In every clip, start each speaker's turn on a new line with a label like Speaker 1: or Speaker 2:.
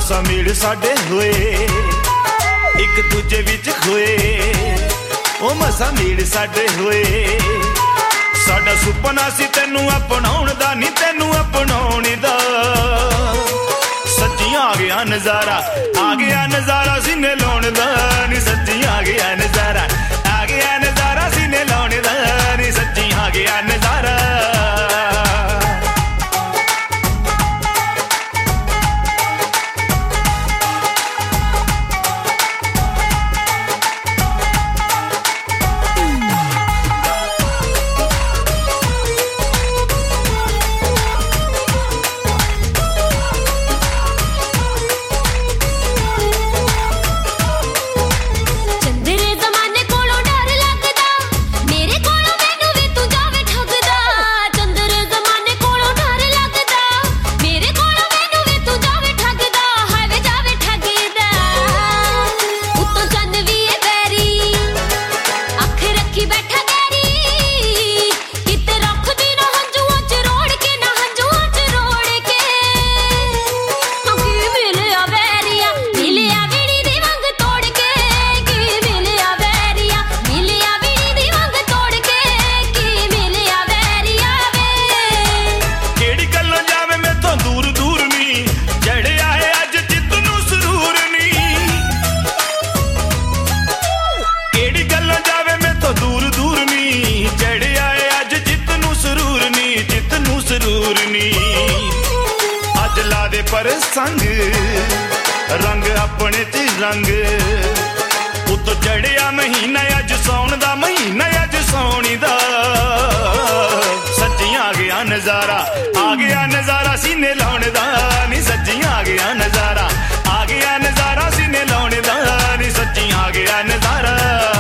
Speaker 1: मसा मेल साडे होए एक दूजे विच खोए ओ मसा मेल साडे होए साडा सुपना सी तैनू अपनाउण दा नी तैनू अपनाउण दा सच्ची आ गया नजारा सीने लाउण दा नी सच्ची आ गया नजारा सीने लाउण दा नी सच्ची आ गया नजारा पर संग रंग अपने च रंग उतो चढ़िया महीना अज सौन दा महीना अज सौनी दा सच्ची आ गया नजारा सीने लाउण दा नी सच्ची आ गया नजारा सीने लाउण दा नी सच्ची आ गया नजारा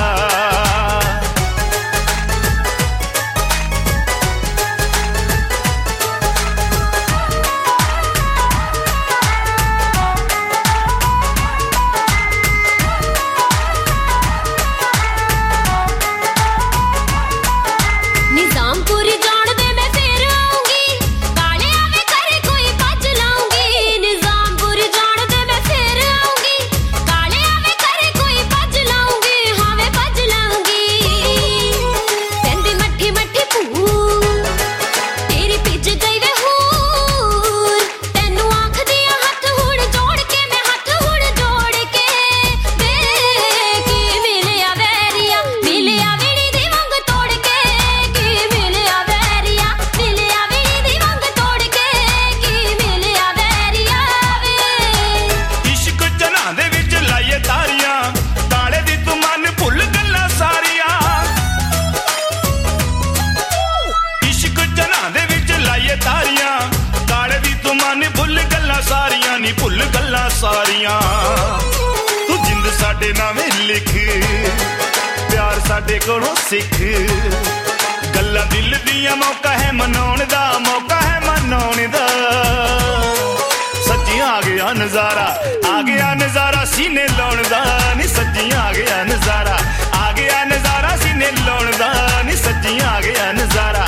Speaker 1: भुल गल्लां सारियां तू जिंद साडे नावें लिख प्यार साडे कोलों सिख गल्लां दिल दियां मौका है मनाउण दा सच्ची आ गया नजारा सीने लाउण दा नी सच्ची आ गया नजारा सीने लाउण दा नी सच्ची आ गया नजारा